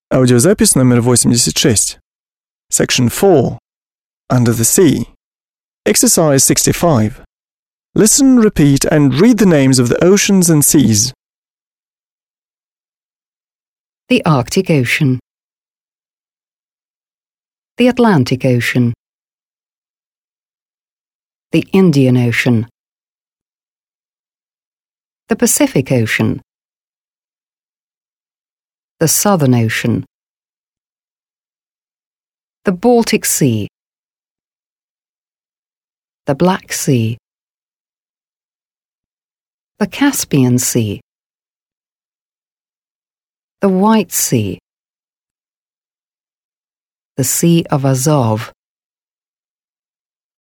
Аудиозапись номер 86. Section 4. Under the Sea. Exercise 65. Listen, repeat, and read the names of the oceans and seas. The Arctic Ocean, the Atlantic Ocean, the Indian Ocean, the Pacific Ocean, the Southern Ocean, the Baltic Sea, the Black Sea, the Caspian Sea, the White Sea, the Sea of Azov,